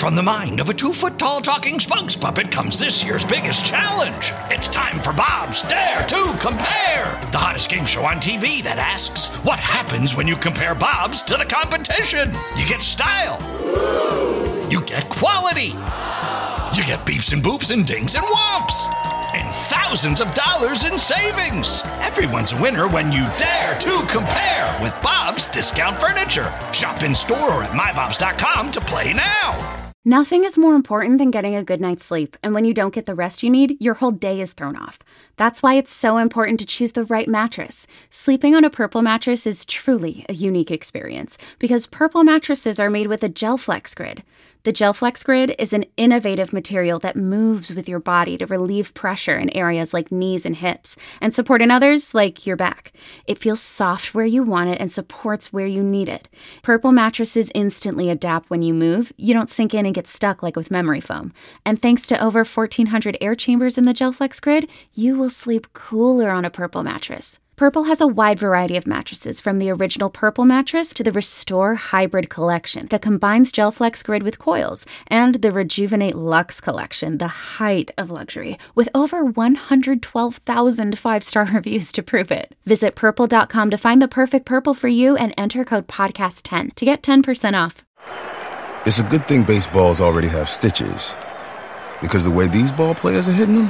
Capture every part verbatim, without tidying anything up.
From the mind of a two-foot-tall talking spokes puppet comes this year's biggest challenge. It's time for Bob's Dare to Compare, the hottest game show on T V that asks, what happens when you compare Bobs to the competition? You get style. You get quality. You get beeps and boops and dings and whomps. And thousands of dollars in savings. Everyone's a winner when you dare to compare with Bob's Discount Furniture. Shop in store or at my bobs dot com to play now. Nothing is more important than getting a good night's sleep, and when you don't get the rest you need, your whole day is thrown off. That's why it's so important to choose the right mattress. Sleeping on a Purple mattress is truly a unique experience, because Purple mattresses are made with a GelFlex Grid. The GelFlex Grid is an innovative material that moves with your body to relieve pressure in areas like knees and hips, and support in others like your back. It feels soft where you want it and supports where you need it. Purple mattresses instantly adapt when you move. You don't sink in and get stuck like with memory foam. And thanks to over fourteen hundred air chambers in the GelFlex Grid, you will sleep cooler on a Purple mattress. Purple has a wide variety of mattresses, from the original Purple mattress to the Restore Hybrid collection that combines GelFlex Grid with coils, and the Rejuvenate Luxe collection, the height of luxury, with over one hundred twelve thousand five-star reviews to prove it. Visit purple dot com to find the perfect Purple for you and enter code podcast ten to get ten percent off. It's a good thing baseballs already have stitches, because the way these ball players are hitting them,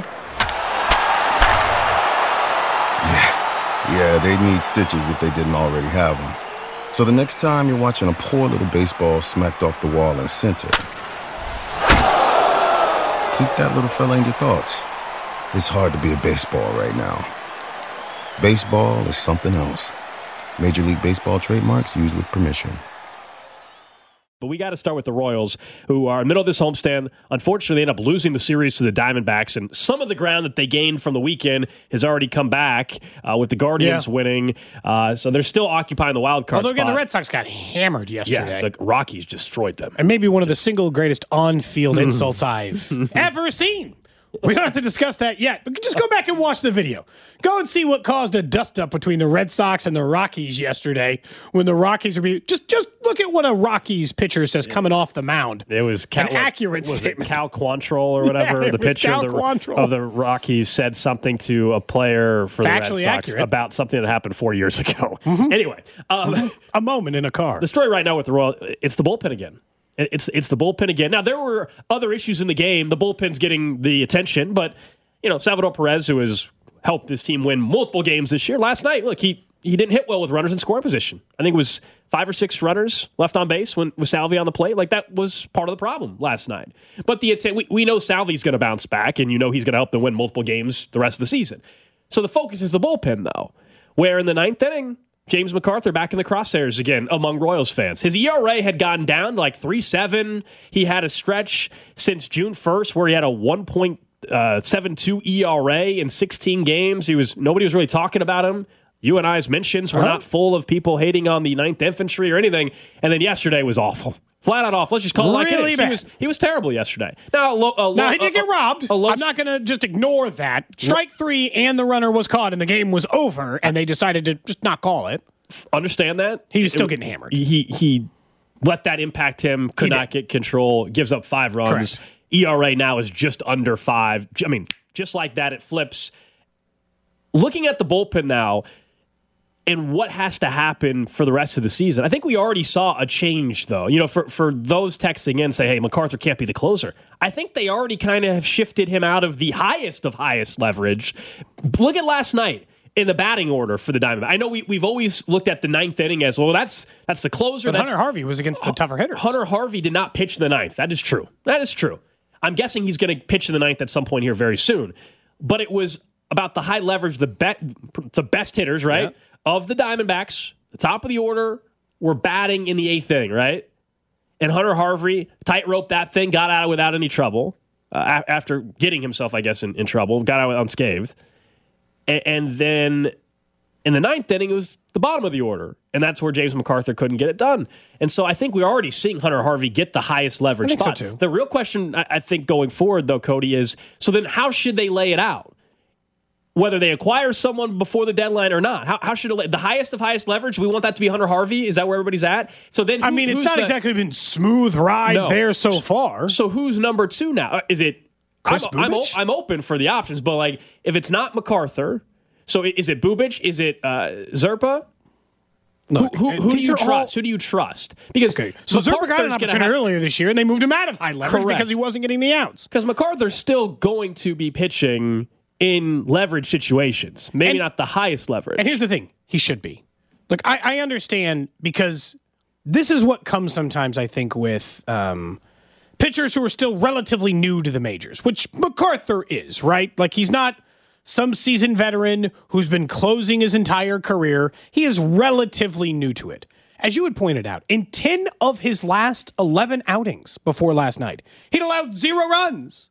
yeah. Yeah, they need stitches if they didn't already have them. So the next time you're watching a poor little baseball smacked off the wall in center, keep that little fella in your thoughts. It's hard to be a baseball right now. Baseball is something else. Major League Baseball trademarks used with permission. But we got to start with the Royals, who are in the middle of this homestand. Unfortunately, they end up losing the series to the Diamondbacks, and some of the ground that they gained from the weekend has already come back uh, with the Guardians yeah. winning. Uh, so they're still occupying the wild card Although, spot. again, the Red Sox got hammered yesterday. Yeah, the Rockies destroyed them. And maybe one of the single greatest on-field insults I've ever seen. We don't have to discuss that yet, but just go back and watch the video. Go and see what caused a dust-up between the Red Sox and the Rockies yesterday when the Rockies were being... Just just look at what a Rockies pitcher says coming off the mound. It was Cal, an accurate was statement. It Cal Quantrill or whatever, yeah, the pitcher of the, of the Rockies said something to a player for Factually the Red Sox accurate. about something that happened four years ago. Mm-hmm. Anyway. Um, a moment in a car. The story right now with the Royals, it's the bullpen again. It's, it's the bullpen again. Now, there were other issues in the game. The bullpen's getting the attention, but... You know, Salvador Perez, who has helped this team win multiple games this year, last night, look, he he didn't hit well with runners in scoring position. I think it was five or six runners left on base when with Salvi on the plate. Like, that was part of the problem last night. But the we, we know Salvi's going to bounce back, and you know he's going to help them win multiple games the rest of the season. So the focus is the bullpen, though, where in the ninth inning, James McArthur back in the crosshairs again among Royals fans. His E R A had gotten down to like three seven. He had a stretch since June first where he had a one point Uh, seven two E R A in sixteen games. He was nobody was really talking about him. You and I's mentions were huh? not full of people hating on the ninth Infantry or anything. And then yesterday was awful. Flat out off. Let's just call it like really it is. Bad. He was, he was terrible yesterday. Now, lo, uh, now lo, he did uh, get robbed. Uh, I'm not going to just ignore that. Strike three and the runner was caught and the game was over and they decided to just not call it. Understand that? He was still it, getting hammered. He, he let that impact him, could he not did. get control, gives up five runs. Correct. E R A now is just under five. I mean, just like that, it flips. Looking at the bullpen now and what has to happen for the rest of the season, I think we already saw a change, though. You know, for, for those texting in, say, hey, McArthur can't be the closer. I think they already kind of have shifted him out of the highest of highest leverage. Look at last night in the batting order for the Diamondbacks. I know we, we've always looked at the ninth inning as, well, that's that's the closer. But that's, Hunter Harvey was against the tougher hitters. Hunter Harvey did not pitch the ninth. That is true. That is true. I'm guessing he's going to pitch in the ninth at some point here very soon. But it was about the high leverage, the, be- the best hitters, right, yeah. of the Diamondbacks, the top of the order, were batting in the eighth inning, right? And Hunter Harvey tightrope that thing, got out without any trouble, uh, after getting himself, I guess, in, in trouble, got out unscathed. And, and then in the ninth inning, it was the bottom of the order. And that's where James McArthur couldn't get it done. And so I think we're already seeing Hunter Harvey get the highest leverage I think spot. So too. The real question, I, I think, going forward, though, Cody, is, so then how should they lay it out? whether they acquire someone before the deadline or not. How, how should it, the highest of highest leverage? We want that to be Hunter Harvey. Is that where everybody's at? So then, who, I mean, it's not the, exactly been smooth ride no. there so far. So who's number two now? Is it? Chris I'm, Bubic? I'm, I'm open for the options, but like if it's not MacArthur, so is it Bubic? Is it uh, Zerpa? Look, who who, who do you trust? All, who do you trust? Because okay, so Zerpa got an opportunity have, earlier this year, and they moved him out of high leverage correct. because he wasn't getting the outs. Because MacArthur's still going to be pitching in leverage situations, maybe and, not the highest leverage. And here's the thing: he should be. Look, I, I understand because this is what comes sometimes. I think with um, pitchers who are still relatively new to the majors, which MacArthur is, right? Like he's not some seasoned veteran who's been closing his entire career. He is relatively new to it. As you had pointed out, in ten of his last eleven outings before last night, he'd allowed zero runs,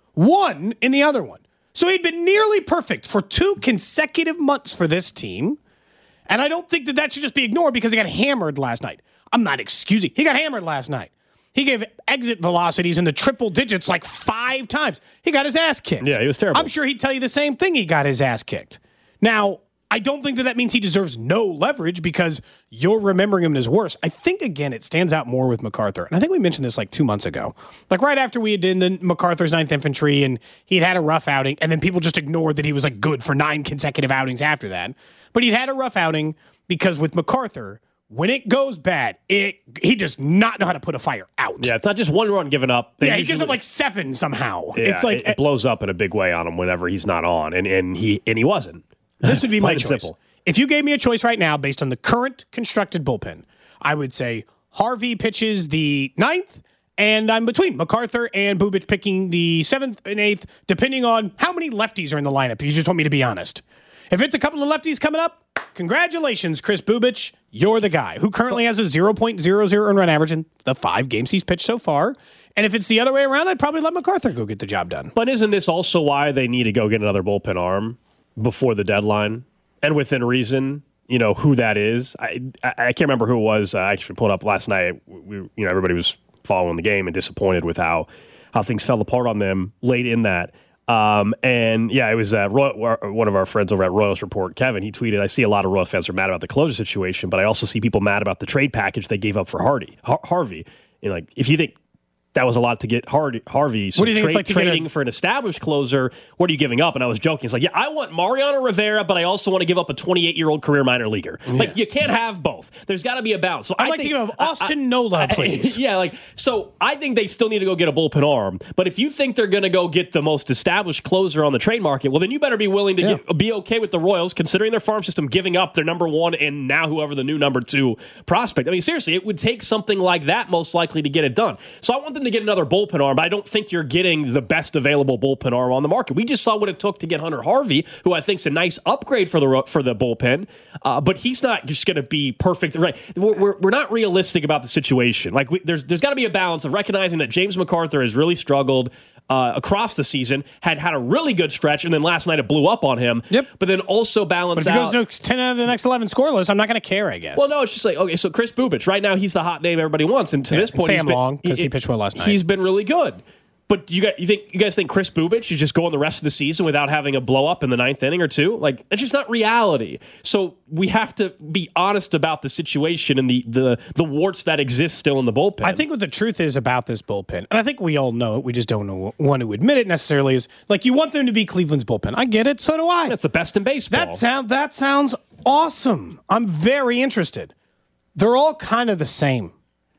one in the other one. So he'd been nearly perfect for two consecutive months for this team. And I don't think that that should just be ignored because he got hammered last night. I'm not excusing. He got hammered last night. He gave exit velocities in the triple digits like five times. He got his ass kicked. Yeah, he was terrible. I'm sure he'd tell you the same thing. He got his ass kicked. Now, I don't think that that means he deserves no leverage because you're remembering him as worse. I think, again, it stands out more with MacArthur. And I think we mentioned this like two months ago. Like right after we had done the MacArthur's ninth Infantry and he'd had a rough outing, and then people just ignored that he was like good for nine consecutive outings after that. But he'd had a rough outing because with MacArthur, when it goes bad, it he does not know how to put a fire out. Yeah, it's not just one run given up. They yeah, he gives up like seven somehow. Yeah, it's like it, it blows up in a big way on him whenever he's not on, and, and he and he wasn't. This would be my choice. Simple. If you gave me a choice right now based on the current constructed bullpen, I would say Harvey pitches the ninth, and I'm between MacArthur and Bubic picking the seventh and eighth, depending on how many lefties are in the lineup. If you just want me to be honest. If it's a couple of lefties coming up, congratulations, Chris Bubic. You're the guy who currently has a zero point zero zero earned run average in the five games he's pitched so far. And if it's the other way around, I'd probably let MacArthur go get the job done. But isn't this also why they need to go get another bullpen arm before the deadline? And within reason, you know, who that is. I I, I can't remember who it was. I actually pulled up last night. We, you know, everybody was following the game and disappointed with how, how things fell apart on them late in that. Um, and yeah, it was uh, Roy, one of our friends over at Royals Report, Kevin. He tweeted, "I see a lot of Royals fans are mad about the closer situation, but I also see people mad about the trade package they gave up for Hardy, Har- Harvey. And like, if you think that was a lot to get Hardy, Harvey, so what do you think trade, it's like trading a- for an established closer, what are you giving up?" And I was joking. It's like, yeah, I want Mariano Rivera, but I also want to give up a twenty-eight-year-old career minor leaguer. Yeah. Like, you can't have both. There's got to be a balance. So I'd I like think, to give up Austin I, Nola, please. I, yeah, like, so I think they still need to go get a bullpen arm. But if you think they're going to go get the most established closer on the trade market, well, then you better be willing to yeah. get, be okay with the Royals, considering their farm system giving up their number one and now whoever the new number two prospect. I mean, seriously, it would take something like that most likely to get it done. So I want them to get another bullpen arm, but I don't think you're getting the best available bullpen arm on the market. We just saw what it took to get Hunter Harvey, who I think is a nice upgrade for the for the bullpen, uh, but he's not just going to be perfect. Right? We're, we're, we're not realistic about the situation. Like we, there's there's got to be a balance of recognizing that James MacArthur has really struggled uh, across the season, had had a really good stretch, and then last night it blew up on him. Yep. But then also balance but if out. He goes no ten out of the next eleven scoreless, I'm not going to care, I guess. Well, no, it's just like, okay, so Chris Bubic, right now he's the hot name everybody wants, and to yeah, this point, Sam he's been, Long because he, he pitched well last night. He's been really good. But do you guys, you think you guys think Chris Bubic should just go on the rest of the season without having a blow up in the ninth inning or two? Like, it's just not reality. So we have to be honest about the situation and the the the warts that exist still in the bullpen. I think what the truth is about this bullpen, and I think we all know it, we just don't know, want to admit it necessarily, is like you want them to be Cleveland's bullpen. I get it, so do I. That's the best in baseball. That sound that sounds awesome. I'm very interested. They're all kind of the same.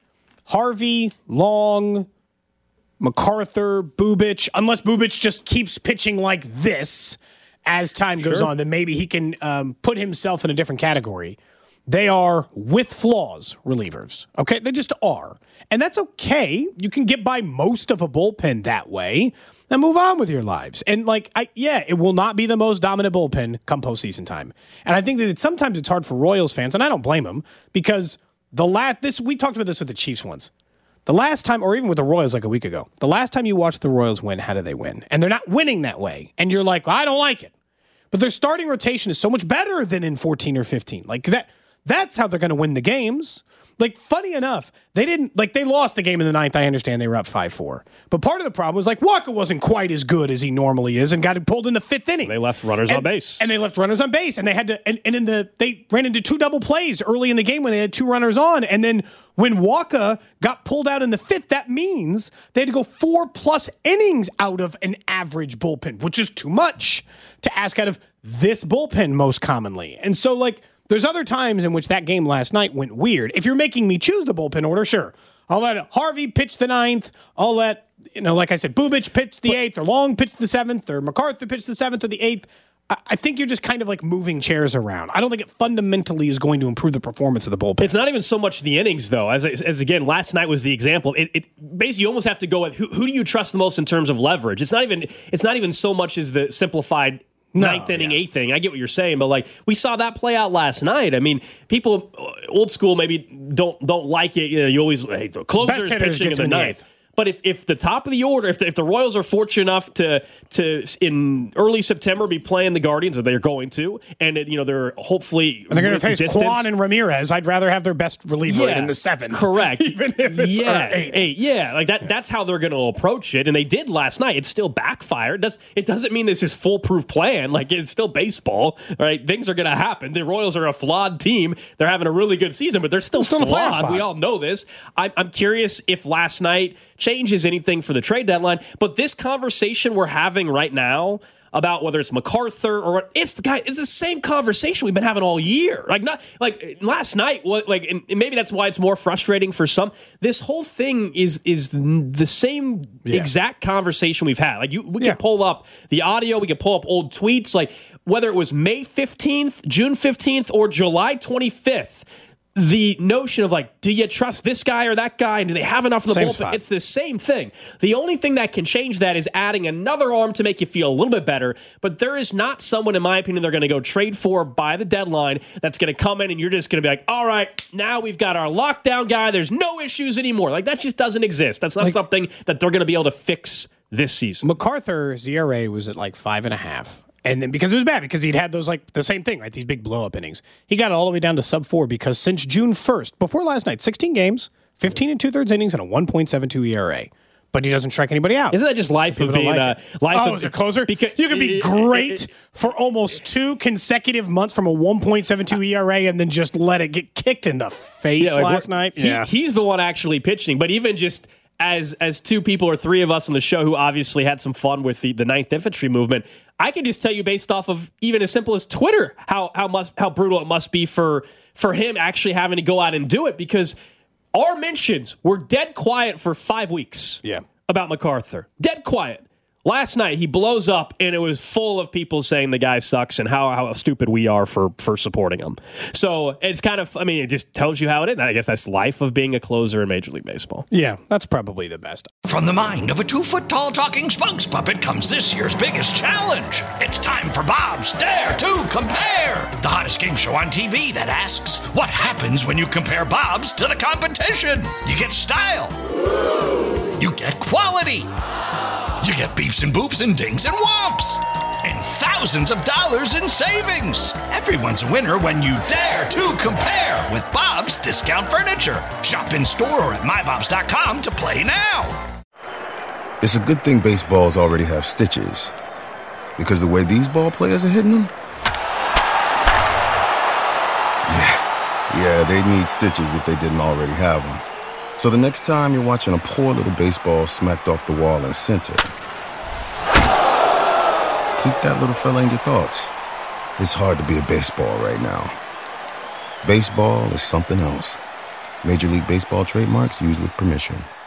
Harvey, Long, MacArthur, Bubic, unless Bubic just keeps pitching like this as time sure. goes on, then maybe he can um, put himself in a different category. They are, with flaws, relievers. Okay? They just are. And that's okay. You can get by most of a bullpen that way and move on with your lives. And, like, I, yeah, it will not be the most dominant bullpen come postseason time. And I think that it's, sometimes it's hard for Royals fans, and I don't blame them, because the last, this we talked about this with the Chiefs once. The last time, or even with the Royals like a week ago, the last time you watched the Royals win, how did they win? And they're not winning that way. And you're like, well, I don't like it. But their starting rotation is so much better than in fourteen or fifteen. Like that, that's how they're going to win the games. like, funny enough, they didn't, like, they lost the game in the ninth. I understand they were up five four. But part of the problem was, like, Walker wasn't quite as good as he normally is and got pulled in the fifth inning. They left runners and, on base. And they left runners on base. And they had to, and, and in the, they ran into two double plays early in the game when they had two runners on. And then when Walker got pulled out in the fifth, that means they had to go four plus innings out of an average bullpen, which is too much to ask out of this bullpen most commonly. And so, like, there's other times in which that game last night went weird. If you're making me choose the bullpen order, sure. I'll let Harvey pitch the ninth. I'll let, you know, like I said, Bubic pitch the eighth, or Long pitch the seventh, or MacArthur pitch the seventh or the eighth. I think you're just kind of like moving chairs around. I don't think it fundamentally is going to improve the performance of the bullpen. It's not even so much the innings, though. As, as again, last night was the example. It, it basically you almost have to go with who, who do you trust the most in terms of leverage. It's not even. It's not even so much as the simplified no, ninth inning, yeah. eighth inning. I get what you're saying, but like we saw that play out last night. I mean, people old school maybe don't don't like it. You know, you always hey, the closers pitching in the ninth. But if, if the top of the order, if the, if the Royals are fortunate enough to to in early September be playing the Guardians, and they're going to, and it, you know they're hopefully and they're going to face distance. Kwan and Ramirez, I'd rather have their best reliever yeah, in the seventh, correct? Even if it's yeah, eight. eight, yeah, like that. That's how they're going to approach it, and they did last night. It still backfired. Does it doesn't mean this is foolproof plan? Like it's still baseball, right? Things are going to happen. The Royals are a flawed team. They're having a really good season, but they're still, still flawed. We all know this. I'm, I'm curious if last night changes anything for the trade deadline, but this conversation we're having right now about whether it's MacArthur or what, it's the guy, it's the same conversation we've been having all year. Like not like last night, what like and maybe that's why it's more frustrating for some. This whole thing is is the same yeah. exact conversation we've had. Like you, we yeah. can pull up the audio, we can pull up old tweets, like whether it was May fifteenth, June fifteenth, or July twenty-fifth. The notion of like, do you trust this guy or that guy? And do they have enough in the same bullpen? Spot. It's the same thing. The only thing that can change that is adding another arm to make you feel a little bit better. But there is not someone, in my opinion, they're going to go trade for by the deadline that's going to come in and you're just going to be like, all right, now we've got our lockdown guy. There's no issues anymore. Like that just doesn't exist. That's not like, something that they're going to be able to fix this season. MacArthur's E R A was at like five and a half. And then because it was bad, because he'd had those, like, the same thing, right? These big blow-up innings. He got all the way down to sub four because since June first, before last night, sixteen games, fifteen and two-thirds innings, and a one point seven two E R A. But he doesn't strike anybody out. Isn't that just life of being like a life oh, of as a closer? Because you can be great for almost two consecutive months from a one point seven two E R A and then just let it get kicked in the face yeah, like last night. He, yeah. He's the one actually pitching, but even just as as two people or three of us on the show who obviously had some fun with the, the ninth Infantry movement, I can just tell you based off of even as simple as Twitter how how must how brutal it must be for for him actually having to go out and do it, because our mentions were dead quiet for five weeks yeah. about MacArthur. Dead quiet. Last night, he blows up, and it was full of people saying the guy sucks and how, how stupid we are for, for supporting him. So it's kind of, I mean, it just tells you how it is. I guess that's life of being a closer in Major League Baseball. Yeah, that's probably the best. From the mind of a two-foot-tall talking spokes puppet comes this year's biggest challenge. It's time for Bob's Dare to Compare, the hottest game show on T V that asks, what happens when you compare Bob's to the competition? You get style. You get quality. You get beeps and boops and dings and whomps. And thousands of dollars in savings. Everyone's a winner when you dare to compare with Bob's Discount Furniture. Shop in store or at my bobs dot com to play now. It's a good thing baseballs already have stitches. Because the way these ball players are hitting them? Yeah, yeah, they need stitches if they didn't already have them. So the next time you're watching a poor little baseball smacked off the wall in center, keep that little fella in your thoughts. It's hard to be a baseball right now. Baseball is something else. Major League Baseball trademarks used with permission.